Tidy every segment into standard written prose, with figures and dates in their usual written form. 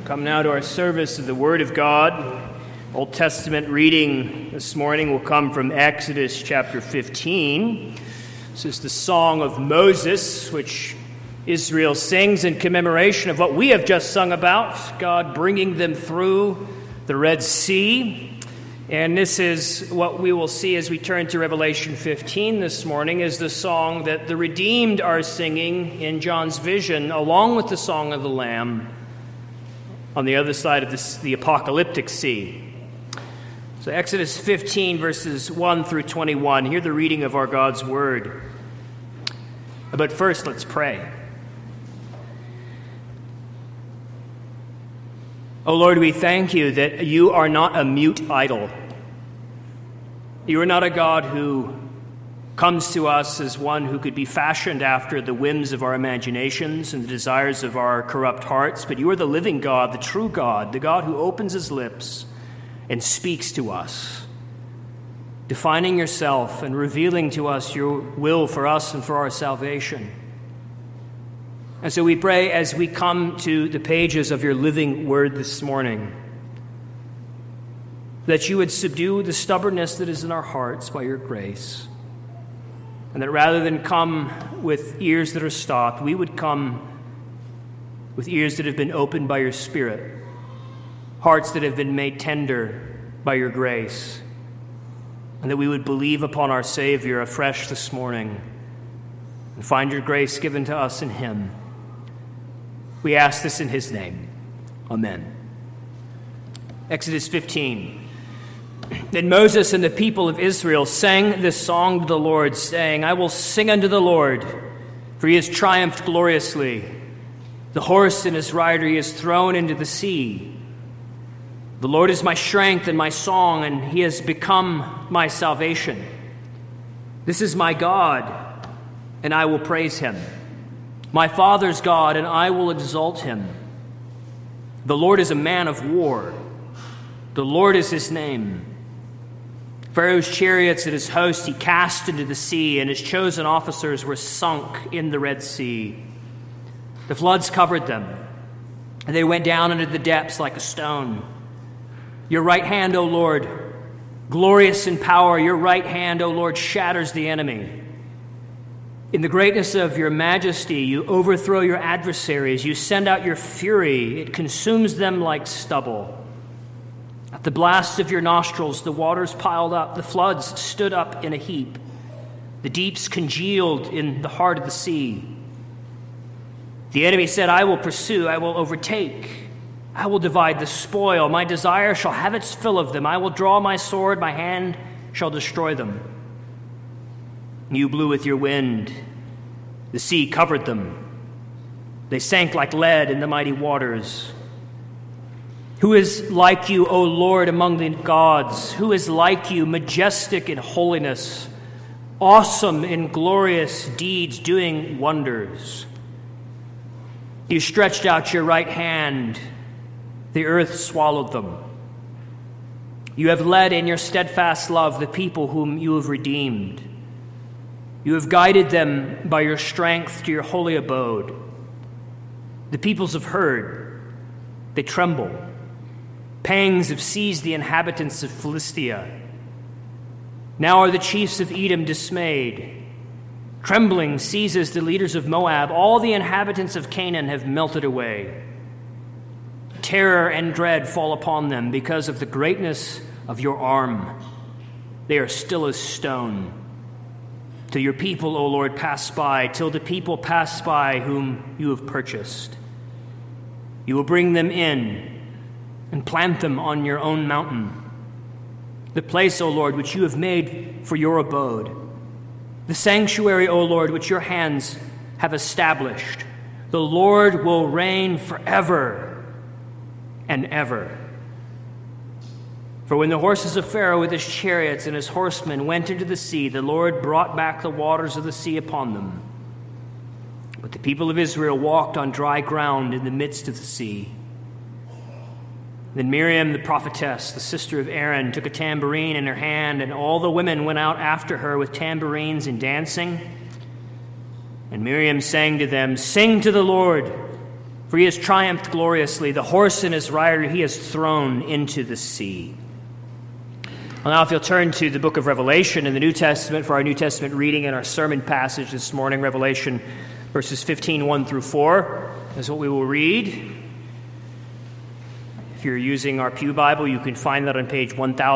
Come now to our service of the Word of God. Old Testament reading this morning will come from Exodus chapter 15. This is the Song of Moses, which Israel sings in commemoration of what we have just sung about, God bringing them through the Red Sea. And this is what we will see as we turn to Revelation 15 this morning, is the song that the redeemed are singing in John's vision, along with the Song of the Lamb, on the other side of the apocalyptic sea. So Exodus 15, verses 1 through 21. Hear the reading of our God's Word. But first, let's pray. O Lord, we thank you that you are not a mute idol. You are not a God who comes to us as one who could be fashioned after the whims of our imaginations and the desires of our corrupt hearts, but you are the living God, the true God, the God who opens his lips and speaks to us, defining yourself and revealing to us your will for us and for our salvation. And so we pray as we come to the pages of your living word this morning, that you would subdue the stubbornness that is in our hearts by your grace, and that rather than come with ears that are stopped, we would come with ears that have been opened by your Spirit, hearts that have been made tender by your grace, and that we would believe upon our Savior afresh this morning and find your grace given to us in him. We ask this in his name. Amen. Exodus 15. Then Moses and the people of Israel sang this song to the Lord, saying, I will sing unto the Lord, for he has triumphed gloriously. The horse and his rider he has thrown into the sea. The Lord is my strength and my song, and he has become my salvation. This is my God, and I will praise him. My father's God, and I will exalt him. The Lord is a man of war. The Lord is his name. Pharaoh's chariots and his host he cast into the sea, and his chosen officers were sunk in the Red Sea. The floods covered them, and they went down into the depths like a stone. Your right hand, O Lord, glorious in power, your right hand, O Lord, shatters the enemy. In the greatness of your majesty, you overthrow your adversaries. You send out your fury. It consumes them like stubble. At the blast of your nostrils, the waters piled up. The floods stood up in a heap. The deeps congealed in the heart of the sea. The enemy said, I will pursue, I will overtake. I will divide the spoil. My desire shall have its fill of them. I will draw my sword. My hand shall destroy them. You blew with your wind. The sea covered them. They sank like lead in the mighty waters. Who is like you, O Lord, among the gods? Who is like you, majestic in holiness, awesome in glorious deeds, doing wonders? You stretched out your right hand. The earth swallowed them. You have led in your steadfast love the people whom you have redeemed. You have guided them by your strength to your holy abode. The peoples have heard. They tremble. Pangs have seized the inhabitants of Philistia. Now are the chiefs of Edom dismayed. Trembling seizes the leaders of Moab. All the inhabitants of Canaan have melted away. Terror and dread fall upon them because of the greatness of your arm. They are still as stone. Till your people, O Lord, pass by, till the people pass by whom you have purchased. You will bring them in and plant them on your own mountain, the place, O Lord, which you have made for your abode, the sanctuary, O Lord, which your hands have established. The Lord will reign forever and ever. For when the horses of Pharaoh with his chariots and his horsemen went into the sea, the Lord brought back the waters of the sea upon them. But the people of Israel walked on dry ground in the midst of the sea. Then Miriam, the prophetess, the sister of Aaron, took a tambourine in her hand, and all the women went out after her with tambourines and dancing. And Miriam sang to them, Sing to the Lord, For he has triumphed gloriously. The horse and his rider he has thrown into the sea. Well, now if you'll turn to the book of Revelation in the New Testament for our New Testament reading and our sermon passage this morning, Revelation verses 15, 1 through 4, is what we will read. If you're using our Pew Bible, you can find that on page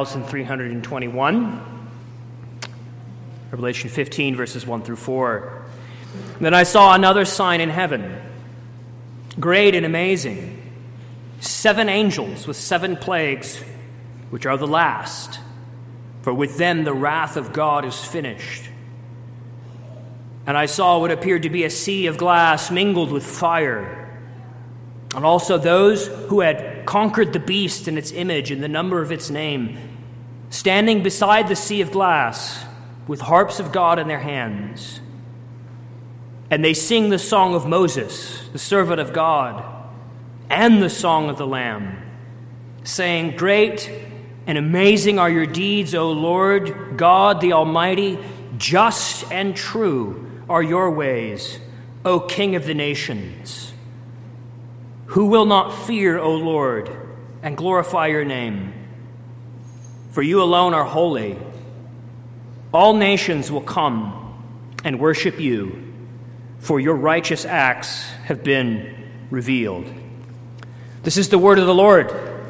1321. Revelation 15, verses 1 through 4. Then I saw another sign in heaven, great and amazing, 7 angels with 7 plagues, which are the last, for with them the wrath of God is finished. And I saw what appeared to be a sea of glass mingled with fire, and also those who had conquered the beast and its image and the number of its name, standing beside the sea of glass with harps of God in their hands. And they sing the song of Moses, the servant of God, and the song of the Lamb, saying, Great and amazing are your deeds, O Lord God the Almighty. Just and true are your ways, O King of the nations. Who will not fear, O Lord, and glorify your name? For you alone are holy. All nations will come and worship you, for your righteous acts have been revealed. This is the word of the Lord.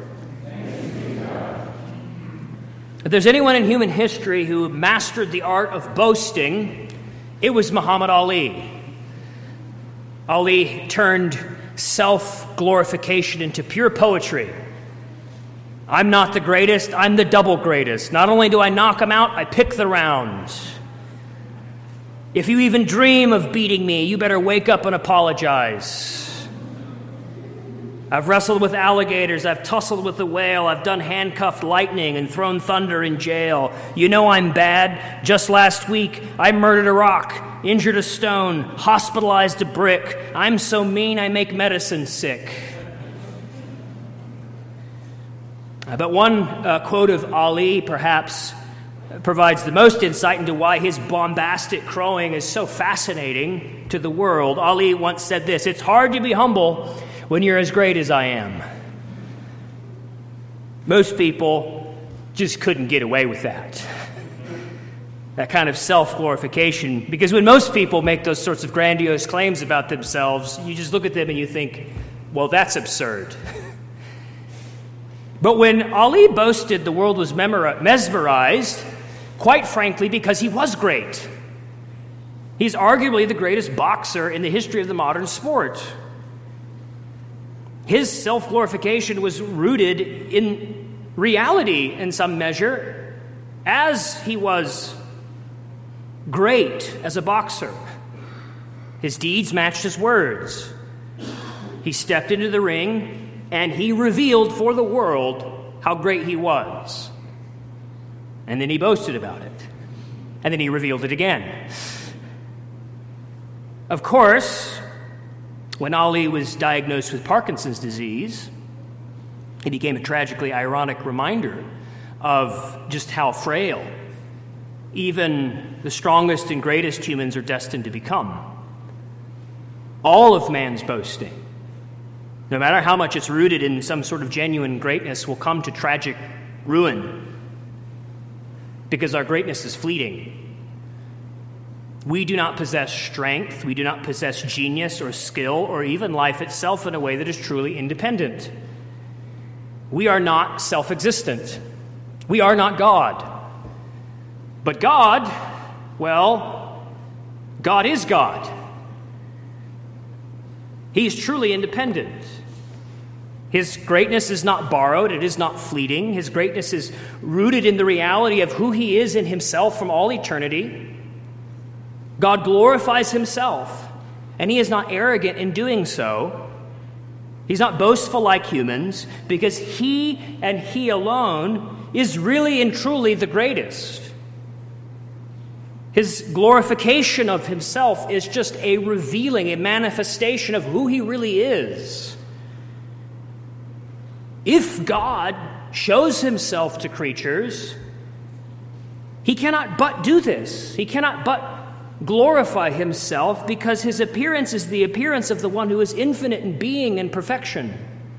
If there's anyone in human history who mastered the art of boasting, it was Muhammad Ali. Ali turned self-glorification into pure poetry. I'm not the greatest, I'm the double greatest. Not only do I knock him out, I pick the rounds. If you even dream of beating me, you better wake up and apologize. I've wrestled with alligators, I've tussled with the whale, I've done handcuffed lightning and thrown thunder in jail. You know I'm bad. Just last week, I murdered a rock, injured a stone, hospitalized a brick. I'm so mean I make medicine sick. But one quote of Ali perhaps provides the most insight into why his bombastic crowing is so fascinating to the world. Ali once said this, "It's hard to be humble when you're as great as I am." Most people just couldn't get away with that kind of self-glorification, because when most people make those sorts of grandiose claims about themselves, you just look at them and you think, well, that's absurd. But when Ali boasted, the world was mesmerized, quite frankly, because he was great. He's arguably the greatest boxer in the history of the modern sport. His self-glorification was rooted in reality in some measure, as he was great as a boxer. His deeds matched his words. He stepped into the ring and he revealed for the world how great he was. And then he boasted about it. And then he revealed it again. Of course, when Ali was diagnosed with Parkinson's disease, it became a tragically ironic reminder of just how frail even the strongest and greatest humans are destined to become. All of man's boasting, no matter how much it's rooted in some sort of genuine greatness, will come to tragic ruin because our greatness is fleeting. We do not possess strength, we do not possess genius or skill or even life itself in a way that is truly independent. We are not self-existent. We are not God. But God, well, God is God. He is truly independent. His greatness is not borrowed, it is not fleeting. His greatness is rooted in the reality of who he is in himself from all eternity. God glorifies himself, and he is not arrogant in doing so. He's not boastful like humans, because he and he alone is really and truly the greatest. His glorification of himself is just a revealing, a manifestation of who he really is. If God shows himself to creatures, he cannot but do this. He cannot but glorify himself because his appearance is the appearance of the one who is infinite in being and perfection.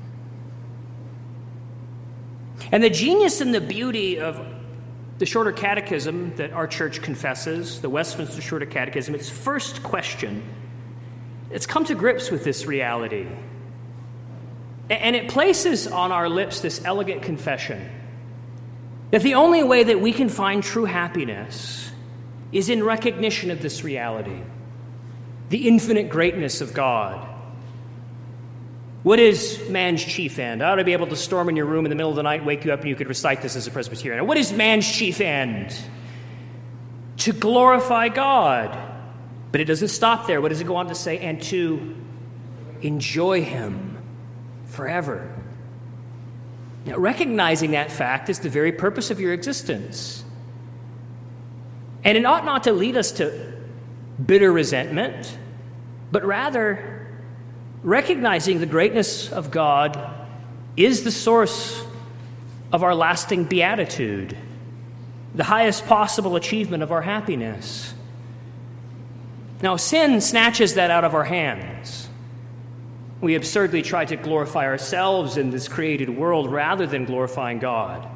And the genius and the beauty of the Shorter Catechism that our church confesses, the Westminster Shorter Catechism, its first question, it's come to grips with this reality. And it places on our lips this elegant confession that the only way that we can find true happiness is in recognition of this reality, the infinite greatness of God. What is man's chief end? I ought to be able to storm in your room in the middle of the night, wake you up, and you could recite this as a Presbyterian. What is man's chief end? To glorify God. But it doesn't stop there. What does it go on to say? And to enjoy him forever. Now, recognizing that fact is the very purpose of your existence. And it ought not to lead us to bitter resentment, but rather recognizing the greatness of God is the source of our lasting beatitude, the highest possible achievement of our happiness. Now, sin snatches that out of our hands. We absurdly try to glorify ourselves in this created world rather than glorifying God.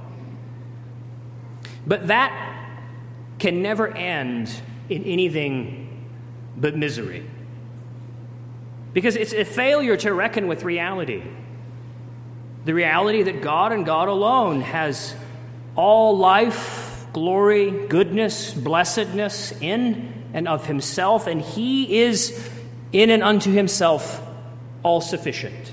But that can never end in anything but misery. Because it's a failure to reckon with reality. The reality that God and God alone has all life, glory, goodness, blessedness in and of himself, and he is in and unto himself all sufficient.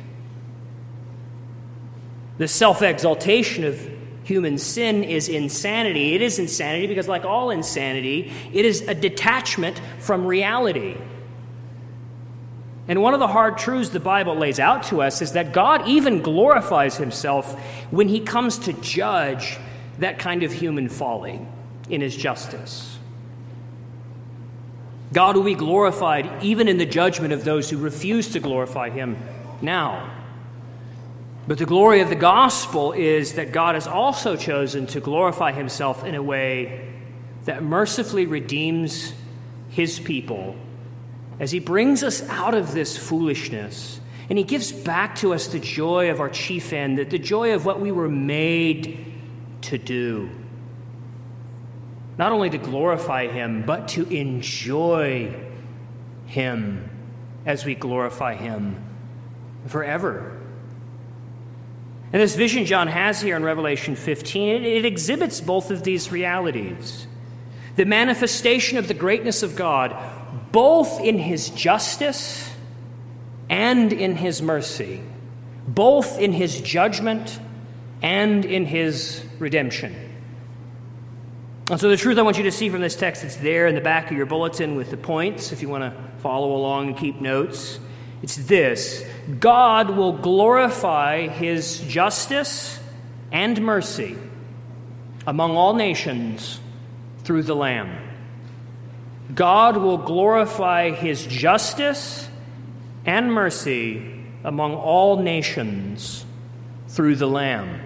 The self-exaltation of human sin is insanity. It is insanity because, like all insanity, it is a detachment from reality. And one of the hard truths the Bible lays out to us is that God even glorifies himself when he comes to judge that kind of human folly in his justice. God will be glorified even in the judgment of those who refuse to glorify him now. But the glory of the gospel is that God has also chosen to glorify himself in a way that mercifully redeems his people as he brings us out of this foolishness, and he gives back to us the joy of our chief end, the joy of what we were made to do. Not only to glorify him, but to enjoy him as we glorify him forever. And this vision John has here in Revelation 15, it exhibits both of these realities. The manifestation of the greatness of God, both in his justice and in his mercy, both in his judgment and in his redemption. And so the truth I want you to see from this text, it's there in the back of your bulletin with the points, if you want to follow along and keep notes. It's this: God will glorify his justice and mercy among all nations through the Lamb. God will glorify his justice and mercy among all nations through the Lamb.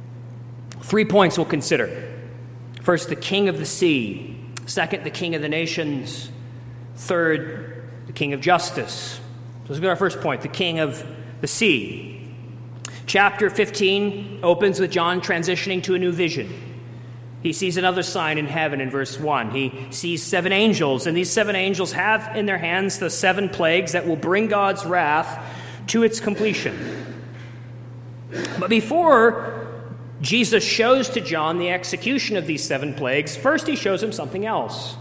3 points we'll consider. First, the king of the sea. Second, the king of the nations. Third, the king of justice. So let's go to our first point, the king of the sea. Chapter 15 opens with John transitioning to a new vision. He sees another sign in heaven in verse 1. He sees 7 angels, and these 7 angels have in their hands the 7 plagues that will bring God's wrath to its completion. But before Jesus shows to John the execution of these 7 plagues, first he shows him something else.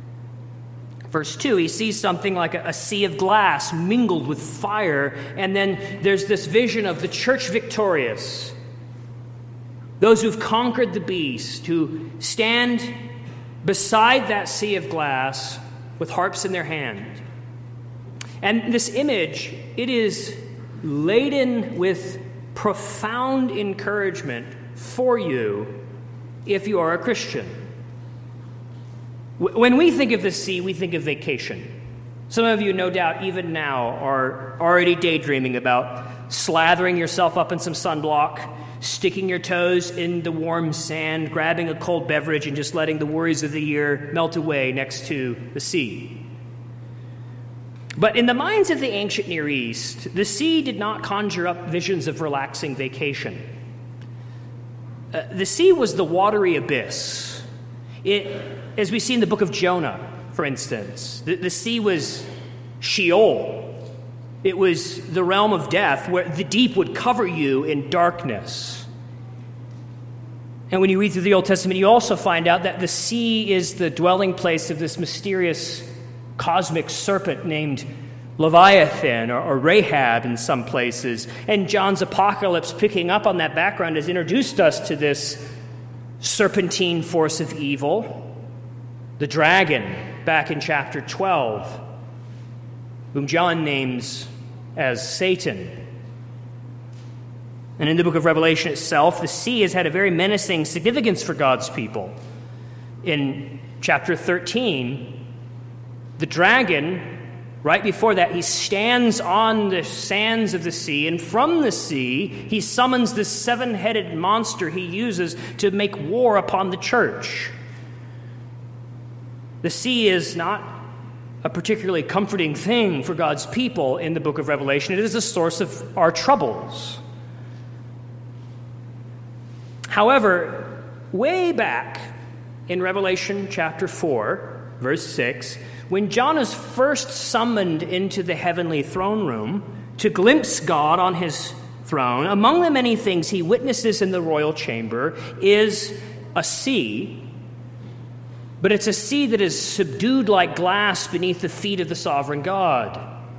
Verse 2, he sees something like a sea of glass mingled with fire, and then there's this vision of the church victorious. Those who've conquered the beast, who stand beside that sea of glass with harps in their hand. And this image, it is laden with profound encouragement for you if you are a Christian. When we think of the sea, we think of vacation. Some of you, no doubt, even now, are already daydreaming about slathering yourself up in some sunblock, sticking your toes in the warm sand, grabbing a cold beverage, and just letting the worries of the year melt away next to the sea. But in the minds of the ancient Near East, the sea did not conjure up visions of relaxing vacation. The sea was the watery abyss. As we see in the book of Jonah, for instance, the sea was Sheol. It was the realm of death where the deep would cover you in darkness. And when you read through the Old Testament, you also find out that the sea is the dwelling place of this mysterious cosmic serpent named Leviathan or Rahab in some places. And John's Apocalypse, picking up on that background, has introduced us to this serpentine force of evil, the dragon, back in chapter 12, whom John names as Satan. And in the book of Revelation itself, the sea has had a very menacing significance for God's people. In chapter 13, the dragon, right before that, he stands on the sands of the sea, and from the sea, he summons this seven-headed monster he uses to make war upon the church. The sea is not a particularly comforting thing for God's people in the book of Revelation. It is a source of our troubles. However, way back in Revelation chapter 4, verse 6, when John is first summoned into the heavenly throne room to glimpse God on his throne, among the many things he witnesses in the royal chamber is a sea. But it's a sea that is subdued like glass beneath the feet of the sovereign God.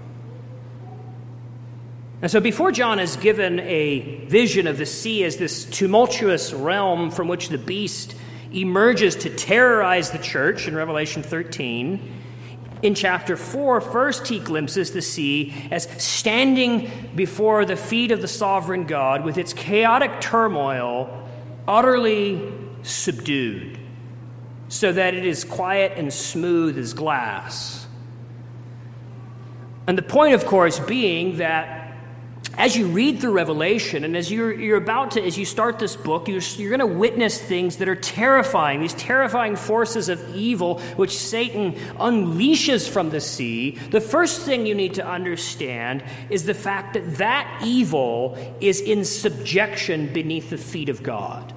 And so before John is given a vision of the sea as this tumultuous realm from which the beast emerges to terrorize the church in Revelation 13, in chapter 4, first he glimpses the sea as standing before the feet of the sovereign God with its chaotic turmoil utterly subdued, so that it is quiet and smooth as glass. And the point, of course, being that as you read through Revelation, and as as you start this book, you're going to witness things that are terrifying, these terrifying forces of evil which Satan unleashes from the sea. The first thing you need to understand is the fact that that evil is in subjection beneath the feet of God.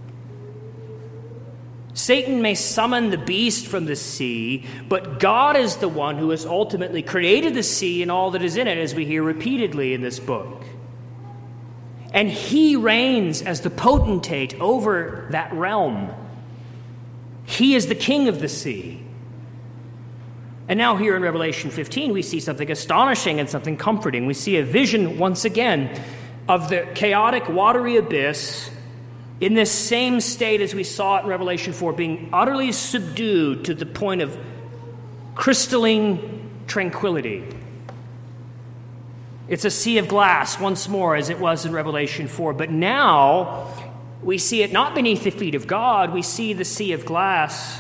Satan may summon the beast from the sea, but God is the one who has ultimately created the sea and all that is in it, as we hear repeatedly in this book. And he reigns as the potentate over that realm. He is the king of the sea. And now here in Revelation 15, we see something astonishing and something comforting. We see a vision, once again, of the chaotic, watery abyss in this same state as we saw it in Revelation 4, being utterly subdued to the point of crystalline tranquility. It's a sea of glass once more, as it was in Revelation 4. But now we see it not beneath the feet of God. We see the sea of glass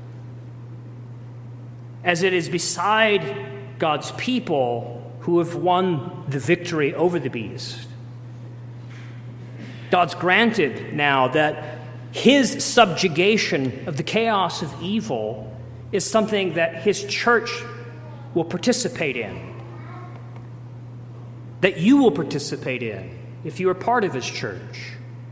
as it is beside God's people who have won the victory over the beast. God's granted now that his subjugation of the chaos of evil is something that his church will participate in, that you will participate in if you are part of his church.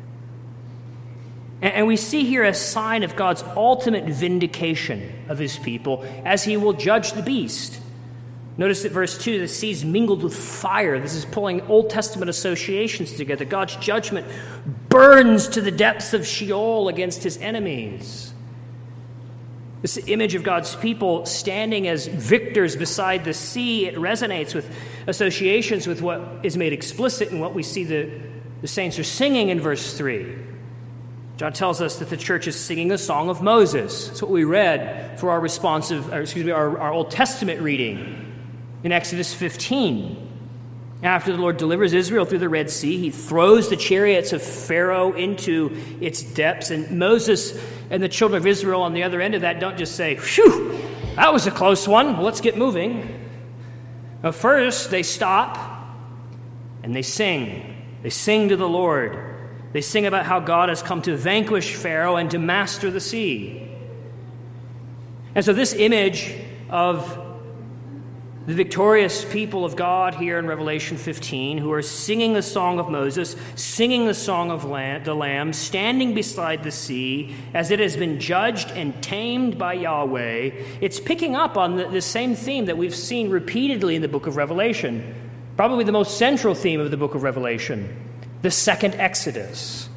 And we see here a sign of God's ultimate vindication of his people as he will judge the beast. Notice that verse 2, the sea's mingled with fire. This is pulling Old Testament associations together. God's judgment burns to the depths of Sheol against his enemies. This image of God's people standing as victors beside the sea, it resonates with associations with what is made explicit in what we see the saints are singing in verse 3. John tells us that the church is singing a song of Moses. That's what we read for our Old Testament reading in Exodus 15. After the Lord delivers Israel through the Red Sea, he throws the chariots of Pharaoh into its depths, and Moses and the children of Israel on the other end of that don't just say, "Phew, that was a close one, let's get moving." But first, they stop and they sing. They sing to the Lord. They sing about how God has come to vanquish Pharaoh and to master the sea. And so this image of the victorious people of God here in Revelation 15, who are singing the song of Moses, singing the song of the Lamb, standing beside the sea as it has been judged and tamed by Yahweh, it's picking up on the same theme that we've seen repeatedly in the book of Revelation, probably the most central theme of the book of Revelation, the second Exodus.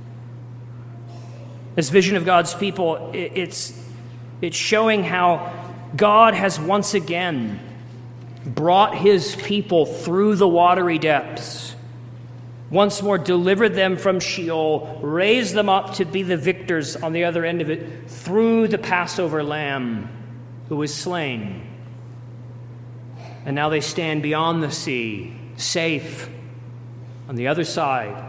This vision of God's people, it's showing how God has once again brought his people through the watery depths, once more delivered them from Sheol, raised them up to be the victors on the other end of it through the Passover lamb who was slain. And now they stand beyond the sea, safe on the other side.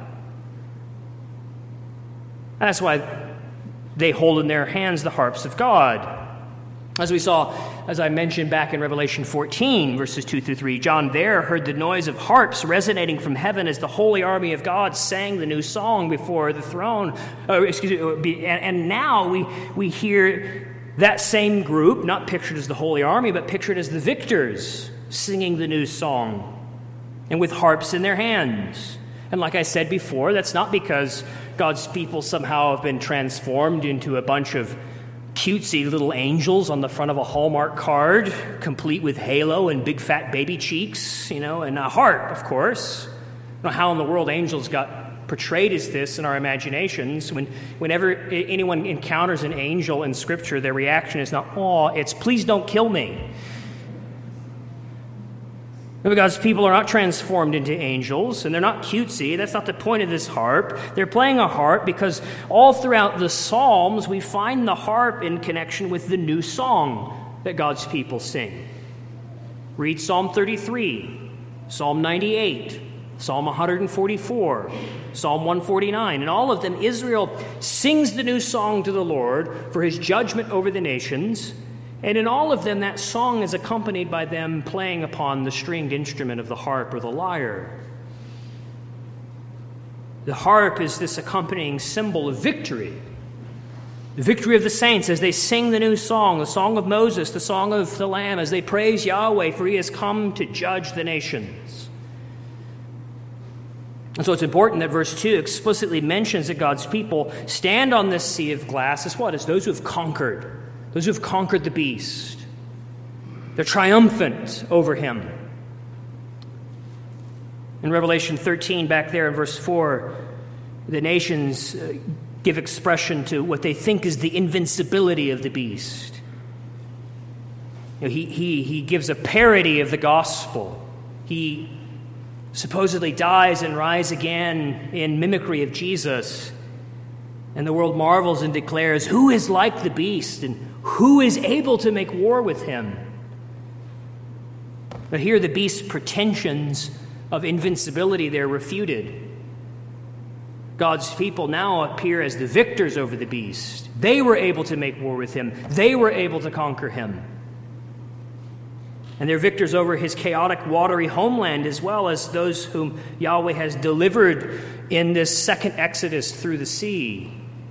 That's why they hold in their hands the harps of God. As we saw, as I mentioned back in Revelation 14, verses 2 through 3, John there heard the noise of harps resonating from heaven as the holy army of God sang the new song before the throne. And now we hear that same group, not pictured as the holy army, but pictured as the victors, singing the new song, and with harps in their hands. And like I said before, that's not because God's people somehow have been transformed into a bunch of cutesy little angels on the front of a Hallmark card, complete with halo and big fat baby cheeks, and a heart, of course. I don't know how in the world angels got portrayed as this in our imaginations. Whenever anyone encounters an angel in Scripture, their reaction is not, "Oh, it's please don't kill me." God's people are not transformed into angels, and they're not cutesy. That's not the point of this harp. They're playing a harp because all throughout the Psalms, we find the harp in connection with the new song that God's people sing. Read Psalm 33, Psalm 98, Psalm 144, Psalm 149. In all of them, Israel sings the new song to the Lord for his judgment over the nations. And in all of them, that song is accompanied by them playing upon the stringed instrument of the harp or the lyre. The harp is this accompanying symbol of victory. The victory of the saints as they sing the new song, the song of Moses, the song of the Lamb, as they praise Yahweh, for he has come to judge the nations. And so it's important that verse 2 explicitly mentions that God's people stand on this sea of glass as what? As those who have conquered. Those who have conquered the beast. They're triumphant over him. In Revelation 13, back there in verse 4, the nations give expression to what they think is the invincibility of the beast. He gives a parody of the gospel. He supposedly dies and rises again in mimicry of Jesus. And the world marvels and declares, "Who is like the beast? And who is able to make war with him?" But here the beast's pretensions of invincibility, they're refuted. God's people now appear as the victors over the beast. They were able to make war with him. They were able to conquer him. And they're victors over his chaotic, watery homeland, as well as those whom Yahweh has delivered in this second Exodus through the sea.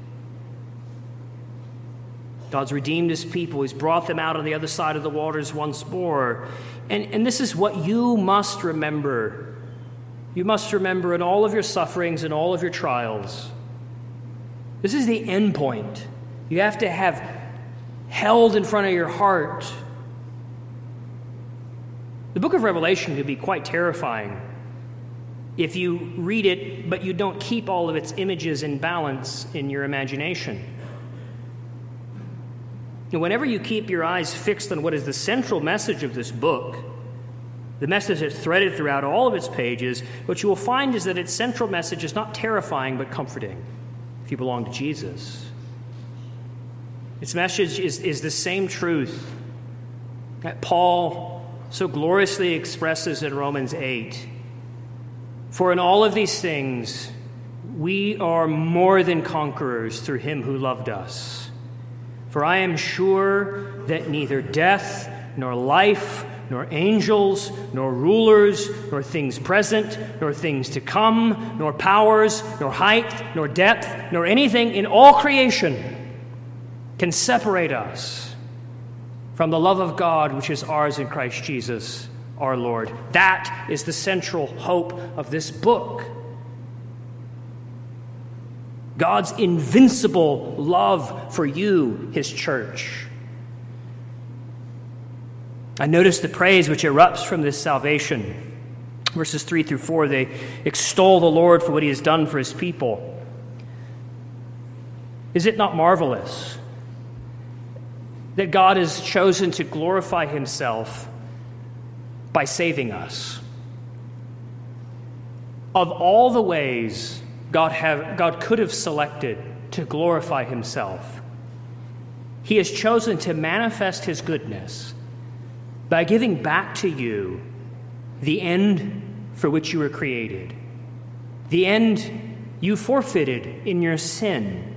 God's redeemed his people. He's brought them out on the other side of the waters once more. And this is what you must remember. You must remember in all of your sufferings and all of your trials. This is the end point. You have to have held in front of your heart. The book of Revelation can be quite terrifying if you read it, but you don't keep all of its images in balance in your imagination. And whenever you keep your eyes fixed on what is the central message of this book, the message that's threaded throughout all of its pages, what you will find is that its central message is not terrifying but comforting if you belong to Jesus. Its message is the same truth that Paul so gloriously expresses in Romans 8. For in all of these things, we are more than conquerors through him who loved us. For I am sure that neither death, nor life, nor angels, nor rulers, nor things present, nor things to come, nor powers, nor height, nor depth, nor anything in all creation can separate us from the love of God which is ours in Christ Jesus our Lord. That is the central hope of this book. God's invincible love for you, his church. I notice the praise which erupts from this salvation. Verses 3 through 4, they extol the Lord for what he has done for his people. Is it not marvelous that God has chosen to glorify himself by saving us? Of all the ways God could have selected to glorify himself, he has chosen to manifest his goodness by giving back to you the end for which you were created, the end you forfeited in your sin.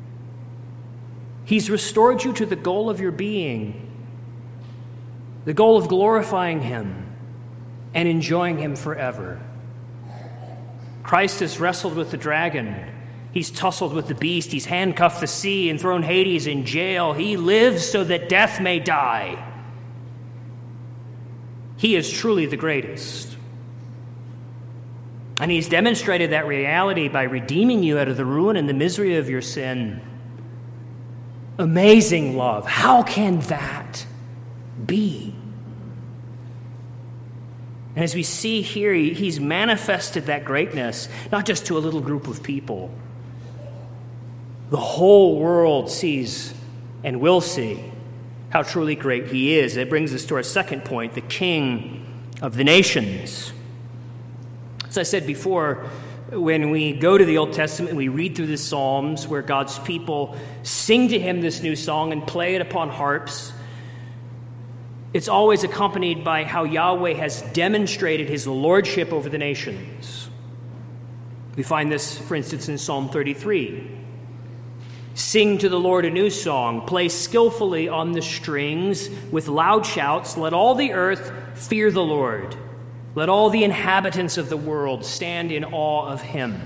He's restored you to the goal of your being, the goal of glorifying him and enjoying him forever. Christ has wrestled with the dragon. He's tussled with the beast. He's handcuffed the sea and thrown Hades in jail. He lives so that death may die. He is truly the greatest. And he's demonstrated that reality by redeeming you out of the ruin and the misery of your sin. Amazing love. How can that be? And as we see here, he's manifested that greatness, not just to a little group of people. The whole world sees and will see how truly great he is. It brings us to our second point, the King of the nations. As I said before, when we go to the Old Testament, we read through the Psalms where God's people sing to him this new song and play it upon harps. It's always accompanied by how Yahweh has demonstrated his lordship over the nations. We find this, for instance, in Psalm 33. Sing to the Lord a new song. Play skillfully on the strings with loud shouts. Let all the earth fear the Lord. Let all the inhabitants of the world stand in awe of him.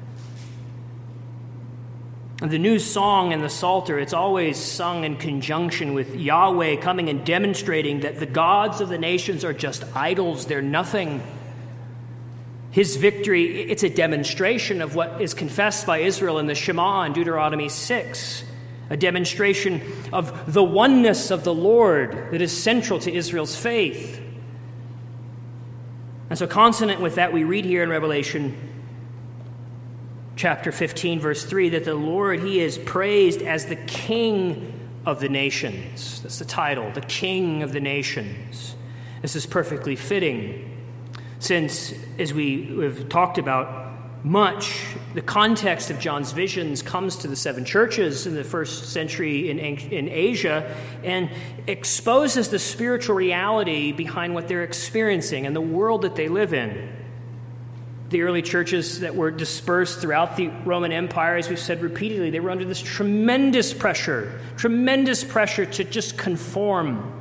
And the new song in the Psalter, it's always sung in conjunction with Yahweh coming and demonstrating that the gods of the nations are just idols. They're nothing. His victory, it's a demonstration of what is confessed by Israel in the Shema in Deuteronomy 6, a demonstration of the oneness of the Lord that is central to Israel's faith. And so consonant with that, we read here in Revelation chapter 15, verse 3, that the Lord, he is praised as the King of the nations. That's the title, the King of the nations. This is perfectly fitting, since, as we have talked about much, the context of John's visions comes to the seven churches in the first century in Asia and exposes the spiritual reality behind what they're experiencing and the world that they live in. The early churches that were dispersed throughout the Roman Empire, as we've said repeatedly, they were under this tremendous pressure to just conform.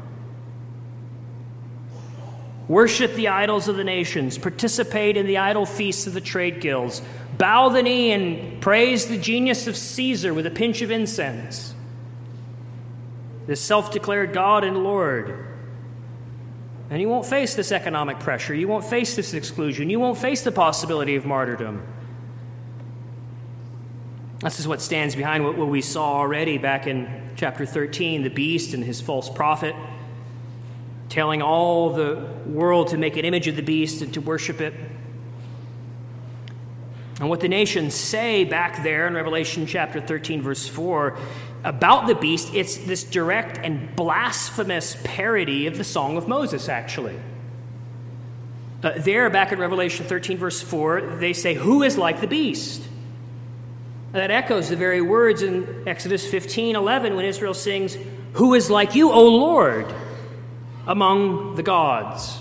Worship the idols of the nations, participate in the idol feasts of the trade guilds, bow the knee and praise the genius of Caesar with a pinch of incense. The self-declared God and Lord. And you won't face this economic pressure. You won't face this exclusion. You won't face the possibility of martyrdom. This is what stands behind what we saw already back in chapter 13, the beast and his false prophet, telling all the world to make an image of the beast and to worship it. And what the nations say back there in Revelation chapter 13, verse 4, about the beast, it's this direct and blasphemous parody of the Song of Moses, actually. There, back in Revelation 13, verse 4, they say, "Who is like the beast?" That echoes the very words in Exodus 15:11 when Israel sings, "Who is like you, O Lord, among the gods?"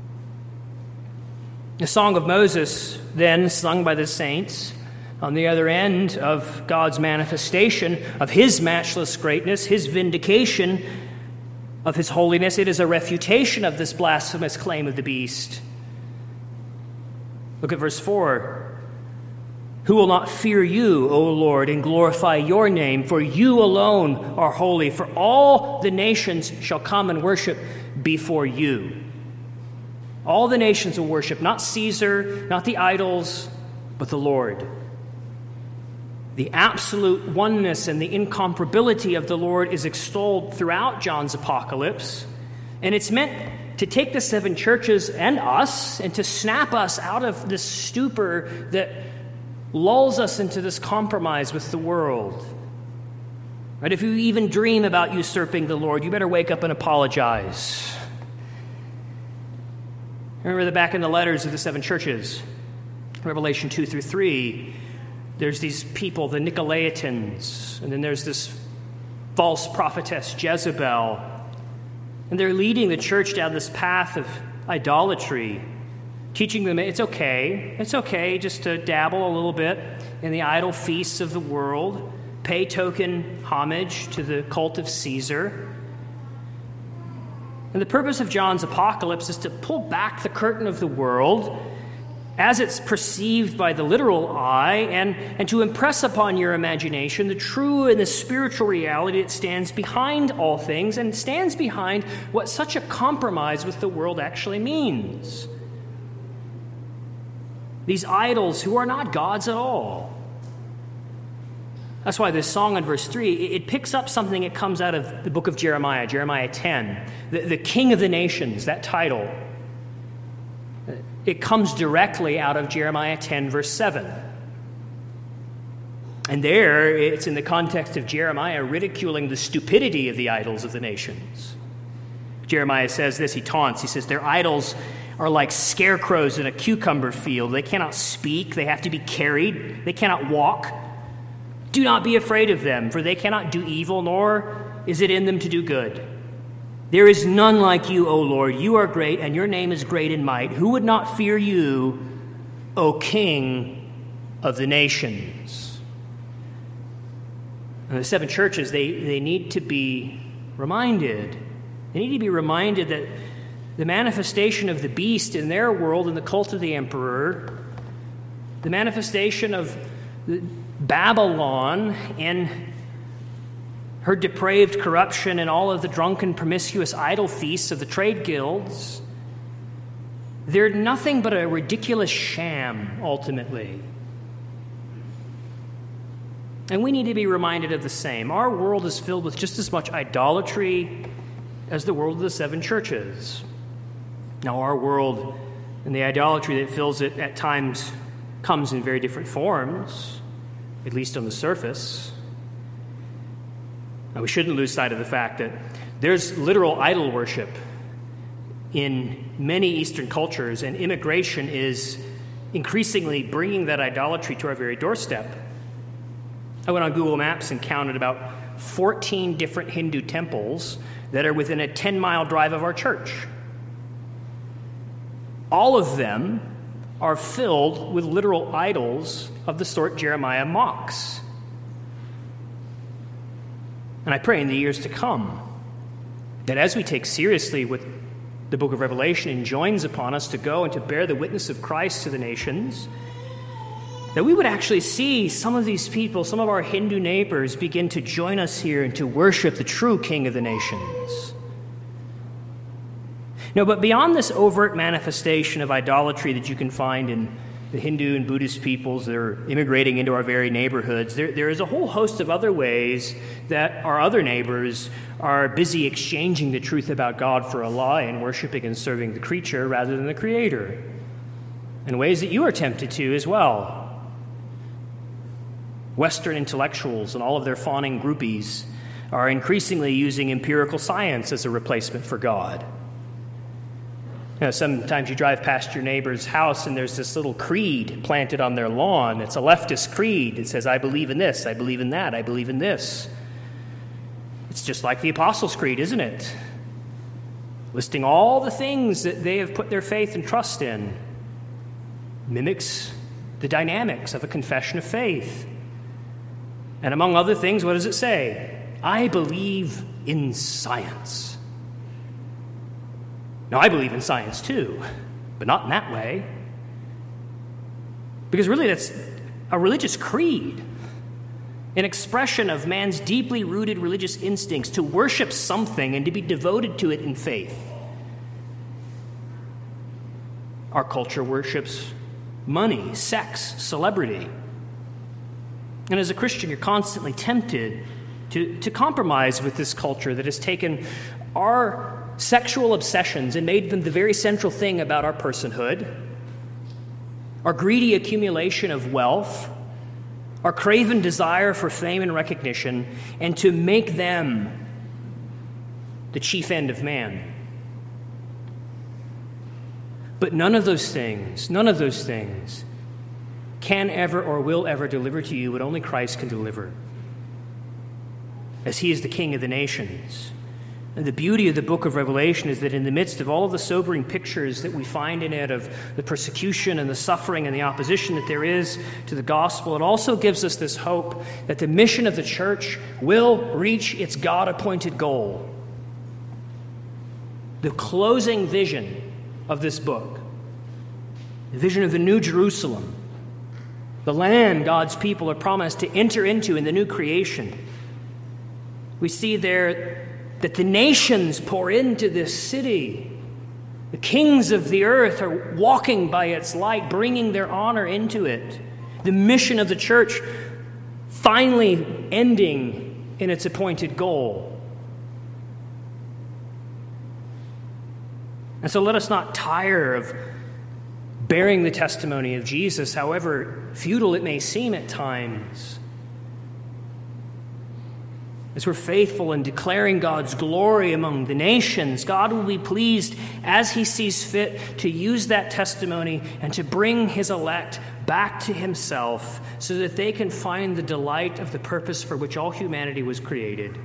The Song of Moses, then sung by the saints, on the other end of God's manifestation of his matchless greatness, his vindication of his holiness. It is a refutation of this blasphemous claim of the beast. Look at verse 4. Who will not fear you, O Lord, and glorify your name? For you alone are holy. For all the nations shall come and worship before you. All the nations will worship, not Caesar, not the idols, but the Lord. The absolute oneness and the incomparability of the Lord is extolled throughout John's apocalypse. And it's meant to take the seven churches and us and to snap us out of this stupor that lulls us into this compromise with the world. Right? If you even dream about usurping the Lord, you better wake up and apologize. Remember that back in the letters of the seven churches, Revelation 2 through 3, there's these people, the Nicolaitans, and then there's this false prophetess, Jezebel, and they're leading the church down this path of idolatry, teaching them it's okay just to dabble a little bit in the idol feasts of the world, pay token homage to the cult of Caesar. And the purpose of John's apocalypse is to pull back the curtain of the world as it's perceived by the literal eye and to impress upon your imagination the true and the spiritual reality that stands behind all things and stands behind what such a compromise with the world actually means. These idols who are not gods at all. That's why this song in verse 3, it picks up something that comes out of the book of Jeremiah, Jeremiah 10, the King of the Nations, that title. It comes directly out of Jeremiah 10, verse 7. And there, it's in the context of Jeremiah ridiculing the stupidity of the idols of the nations. Jeremiah says this, he taunts, he says, their idols are like scarecrows in a cucumber field. They cannot speak, they have to be carried, they cannot walk. Do not be afraid of them, for they cannot do evil, nor is it in them to do good. There is none like you, O Lord. You are great, and your name is great in might. Who would not fear you, O King of the nations? And the seven churches, they need to be reminded. They need to be reminded that the manifestation of the beast in their world, in the cult of the emperor, the manifestation of Babylon and her depraved corruption and all of the drunken, promiscuous idol feasts of the trade guilds, they're nothing but a ridiculous sham, ultimately. And we need to be reminded of the same. Our world is filled with just as much idolatry as the world of the seven churches. Now, our world and the idolatry that fills it at times comes in very different forms, at least on the surface. Now, we shouldn't lose sight of the fact that there's literal idol worship in many Eastern cultures, and immigration is increasingly bringing that idolatry to our very doorstep. I went on Google Maps and counted about 14 different Hindu temples that are within a 10-mile drive of our church. All of them are filled with literal idols of the sort Jeremiah mocks. And I pray in the years to come that as we take seriously what the book of Revelation enjoins upon us to go and to bear the witness of Christ to the nations, that we would actually see some of these people, some of our Hindu neighbors, begin to join us here and to worship the true King of the nations. No, but beyond this overt manifestation of idolatry that you can find in the Hindu and Buddhist peoples that are immigrating into our very neighborhoods, there is a whole host of other ways that our other neighbors are busy exchanging the truth about God for a lie and worshiping and serving the creature rather than the Creator, in ways that you are tempted to as well. Western intellectuals and all of their fawning groupies are increasingly using empirical science as a replacement for God. You know, sometimes you drive past your neighbor's house and there's this little creed planted on their lawn. It's a leftist creed. It says, I believe in this, I believe in that, I believe in this. It's just like the Apostles' Creed, isn't it? Listing all the things that they have put their faith and trust in. Mimics the dynamics of a confession of faith. And among other things, what does it say? I believe in science. Now, I believe in science too, but not in that way. Because really, that's a religious creed, an expression of man's deeply rooted religious instincts to worship something and to be devoted to it in faith. Our culture worships money, sex, celebrity. And as a Christian, you're constantly tempted to compromise with this culture that has taken our sexual obsessions and made them the very central thing about our personhood, our greedy accumulation of wealth, our craven desire for fame and recognition, and to make them the chief end of man. But none of those things can ever or will ever deliver to you what only Christ can deliver, as he is the King of the nations. And the beauty of the book of Revelation is that in the midst of all of the sobering pictures that we find in it of the persecution and the suffering and the opposition that there is to the gospel, it also gives us this hope that the mission of the church will reach its God-appointed goal. The closing vision of this book, the vision of the New Jerusalem, the land God's people are promised to enter into in the new creation. We see there that the nations pour into this city. The kings of the earth are walking by its light, bringing their honor into it. The mission of the church finally ending in its appointed goal. And so let us not tire of bearing the testimony of Jesus, however futile it may seem at times. As we're faithful in declaring God's glory among the nations, God will be pleased as he sees fit to use that testimony and to bring his elect back to himself so that they can find the delight of the purpose for which all humanity was created.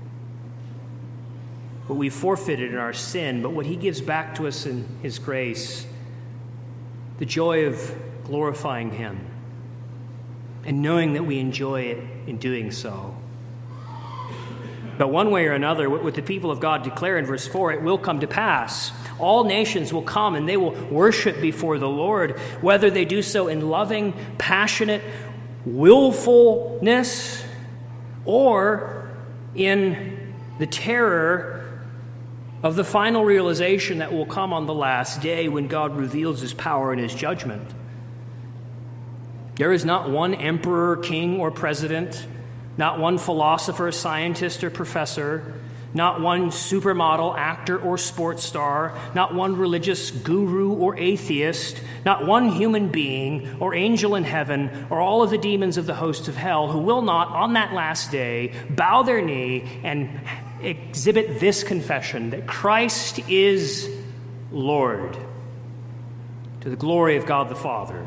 What we forfeited in our sin, but what he gives back to us in his grace, the joy of glorifying him and knowing that we enjoy it in doing so. But one way or another, what the people of God declare in verse 4, it will come to pass. All nations will come and they will worship before the Lord, whether they do so in loving, passionate willfulness or in the terror of the final realization that will come on the last day when God reveals his power and his judgment. There is not one emperor, king, or president, not one philosopher, scientist, or professor, not one supermodel, actor, or sports star, not one religious guru or atheist, not one human being or angel in heaven or all of the demons of the host of hell who will not, on that last day, bow their knee and exhibit this confession that Christ is Lord, to the glory of God the Father.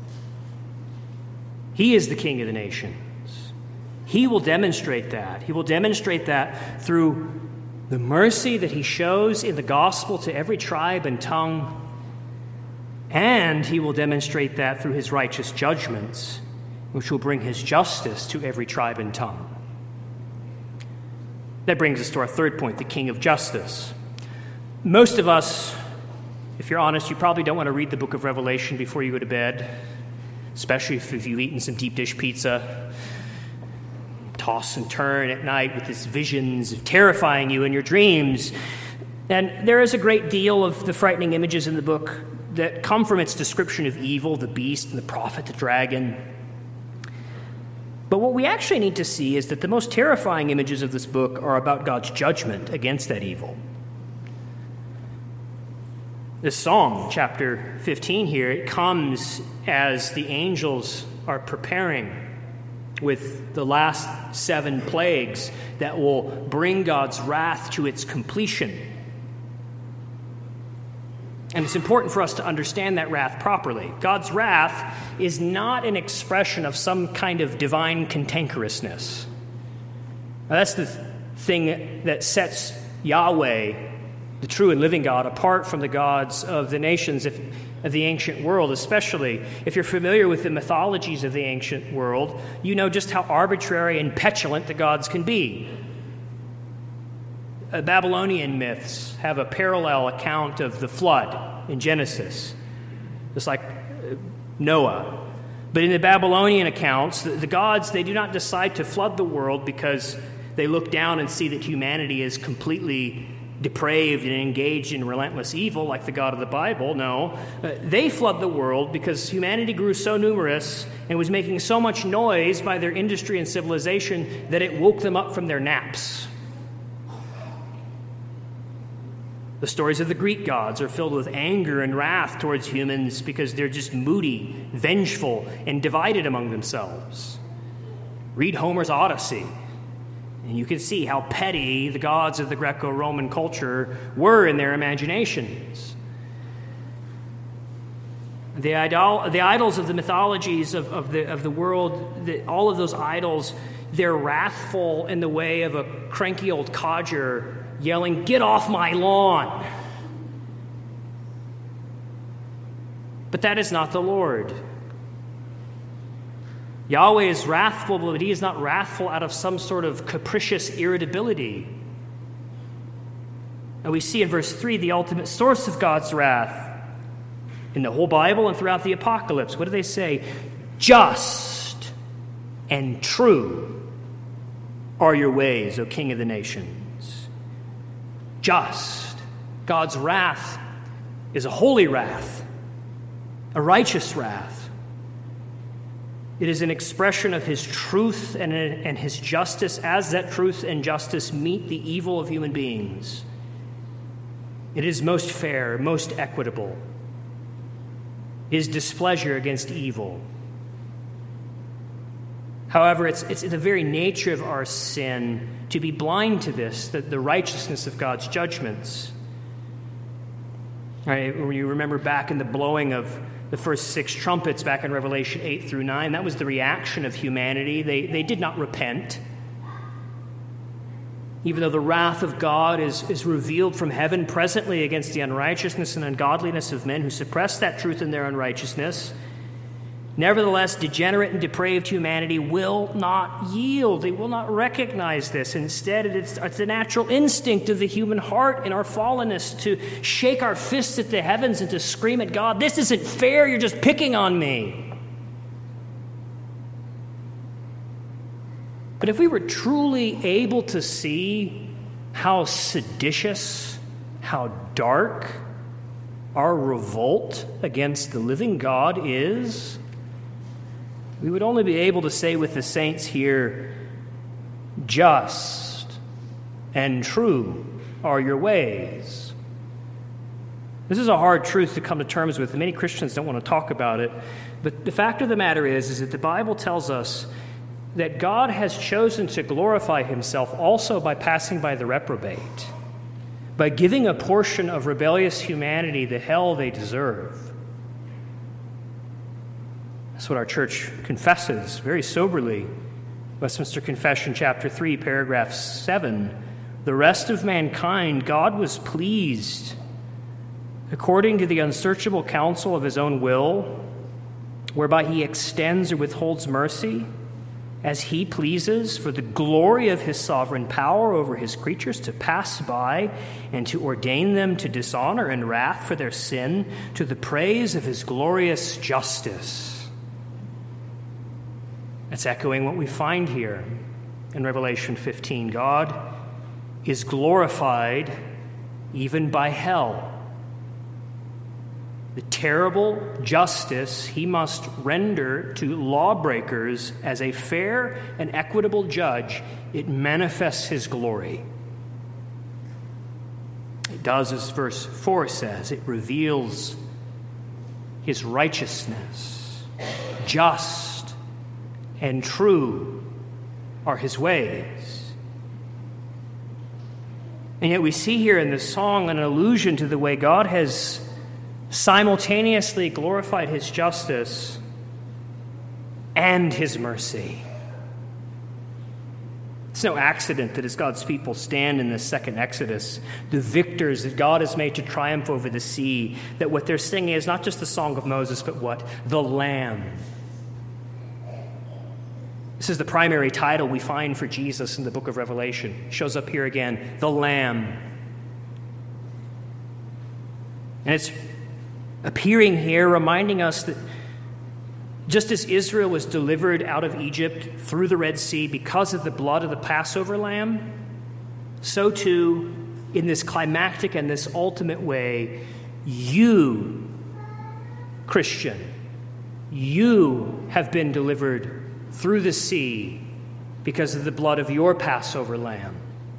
He is the King of the nations. He will demonstrate that. He will demonstrate that through the mercy that he shows in the gospel to every tribe and tongue, and he will demonstrate that through his righteous judgments, which will bring his justice to every tribe and tongue. That brings us to our third point, the King of Justice. Most of us, if you're honest, you probably don't want to read the book of Revelation before you go to bed, especially if you've eaten some deep dish pizza. Toss and turn at night with these visions of terrifying you in your dreams. And there is a great deal of the frightening images in the book that come from its description of evil, the beast, and the prophet, the dragon. But what we actually need to see is that the most terrifying images of this book are about God's judgment against that evil. This psalm, chapter 15 here, it comes as the angels are preparing with the last 7 plagues that will bring God's wrath to its completion. And it's important for us to understand that wrath properly. God's wrath is not an expression of some kind of divine cantankerousness. Now, that's the thing that sets Yahweh, the true and living God, apart from the gods of the nations of the ancient world, especially if you're familiar with the mythologies of the ancient world. You know just how arbitrary and petulant the gods can be. Babylonian myths have a parallel account of the flood in Genesis, just like Noah. But in the Babylonian accounts, the gods, they do not decide to flood the world because they look down and see that humanity is completely depraved and engaged in relentless evil like the God of the Bible. No, they flood the world because humanity grew so numerous and was making so much noise by their industry and civilization that it woke them up from their naps. The stories of the Greek gods are filled with anger and wrath towards humans because they're just moody, vengeful, and divided among themselves. Read Homer's Odyssey, and you can see how petty the gods of the Greco-Roman culture were in their imaginations. The idols of the mythologies of the world, all of those idols, they're wrathful in the way of a cranky old codger yelling, "Get off my lawn!" But that is not the Lord. Yahweh is wrathful, but he is not wrathful out of some sort of capricious irritability. And we see in verse 3 the ultimate source of God's wrath in the whole Bible and throughout the Apocalypse. What do they say? Just and true are your ways, O King of the nations. Just. God's wrath is a holy wrath, a righteous wrath. It is an expression of his truth and his justice as that truth and justice meet the evil of human beings. It is most fair, most equitable. His displeasure against evil. However, it's the very nature of our sin to be blind to this, the righteousness of God's judgments. Right, when you remember back in the blowing of the first 6 trumpets back in Revelation 8 through 9, that was the reaction of humanity. They did not repent. Even though the wrath of God is revealed from heaven presently against the unrighteousness and ungodliness of men who suppress that truth in their unrighteousness, nevertheless, degenerate and depraved humanity will not yield. They will not recognize this. Instead, it's the natural instinct of the human heart in our fallenness to shake our fists at the heavens and to scream at God, "This isn't fair, you're just picking on me." But if we were truly able to see how seditious, how dark our revolt against the living God is, we would only be able to say with the saints here, "Just and true are your ways." This is a hard truth to come to terms with, and many Christians don't want to talk about it. But the fact of the matter is that the Bible tells us that God has chosen to glorify himself also by passing by the reprobate, by giving a portion of rebellious humanity the hell they deserve. That's what our church confesses very soberly. Westminster Confession, chapter 3, paragraph 7. The rest of mankind God was pleased, according to the unsearchable counsel of his own will, whereby he extends or withholds mercy, as he pleases, for the glory of his sovereign power over his creatures, to pass by and to ordain them to dishonor and wrath for their sin, to the praise of his glorious justice. That's echoing what we find here in Revelation 15. God is glorified even by hell. The terrible justice he must render to lawbreakers as a fair and equitable judge, it manifests his glory. It does, as verse 4 says, it reveals his righteousness. Just and true are his ways. And yet we see here in this song an allusion to the way God has simultaneously glorified his justice and his mercy. It's no accident that as God's people stand in this second Exodus, the victors that God has made to triumph over the sea, that what they're singing is not just the song of Moses, but what? The Lamb. This is the primary title we find for Jesus in the book of Revelation. It shows up here again, the Lamb. And it's appearing here, reminding us that just as Israel was delivered out of Egypt through the Red Sea because of the blood of the Passover lamb, so too, in this climactic and this ultimate way, you, Christian, you have been delivered through the sea because of the blood of your Passover lamb.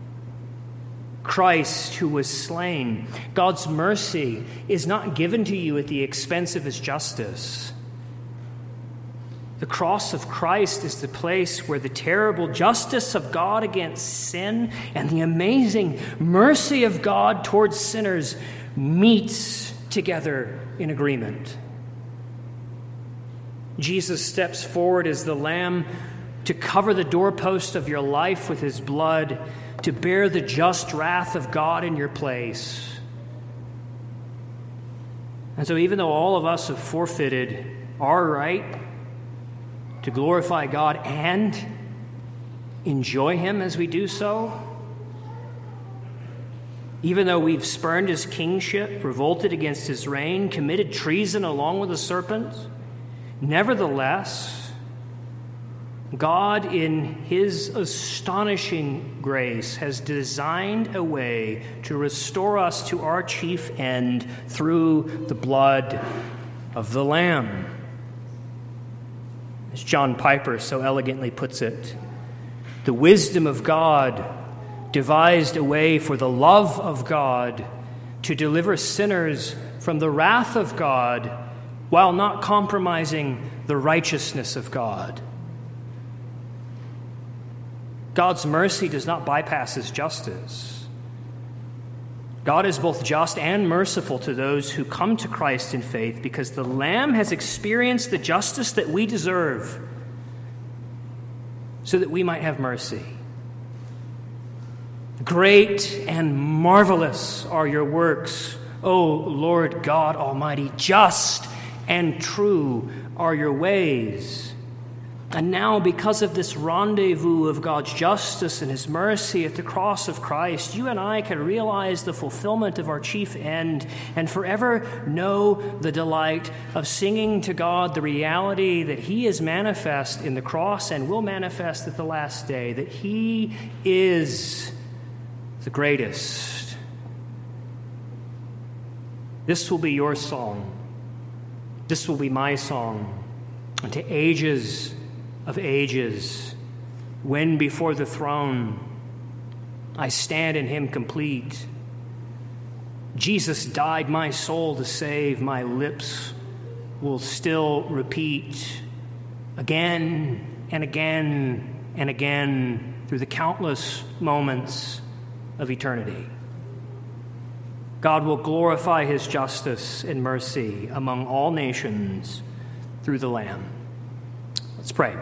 Christ, who was slain. God's mercy is not given to you at the expense of his justice. The cross of Christ is the place where the terrible justice of God against sin and the amazing mercy of God towards sinners meets together in agreement. Jesus steps forward as the Lamb to cover the doorpost of your life with his blood, to bear the just wrath of God in your place. And so even though all of us have forfeited our right to glorify God and enjoy him as we do so, even though we've spurned his kingship, revolted against his reign, committed treason along with the serpent, nevertheless, God, in his astonishing grace, has designed a way to restore us to our chief end through the blood of the Lamb. As John Piper so elegantly puts it, the wisdom of God devised a way for the love of God to deliver sinners from the wrath of God while not compromising the righteousness of God. God's mercy does not bypass his justice. God is both just and merciful to those who come to Christ in faith because the Lamb has experienced the justice that we deserve so that we might have mercy. Great and marvelous are your works, O Lord God Almighty. Just and true are your ways. And now, because of this rendezvous of God's justice and his mercy at the cross of Christ, you and I can realize the fulfillment of our chief end and forever know the delight of singing to God the reality that he is manifest in the cross and will manifest at the last day, that he is the greatest. This will be your song. This will be my song unto ages of ages, when before the throne I stand in him complete. Jesus died my soul to save, my lips will still repeat again and again and again through the countless moments of eternity. God will glorify his justice and mercy among all nations through the Lamb. Let's pray.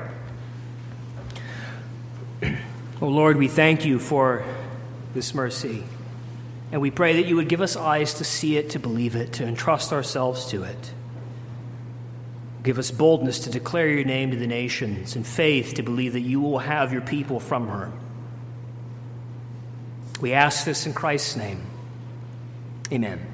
Oh Lord, we thank you for this mercy, and we pray that you would give us eyes to see it, to believe it, to entrust ourselves to it. Give us boldness to declare your name to the nations, and faith to believe that you will have your people from her. We ask this in Christ's name. Amen.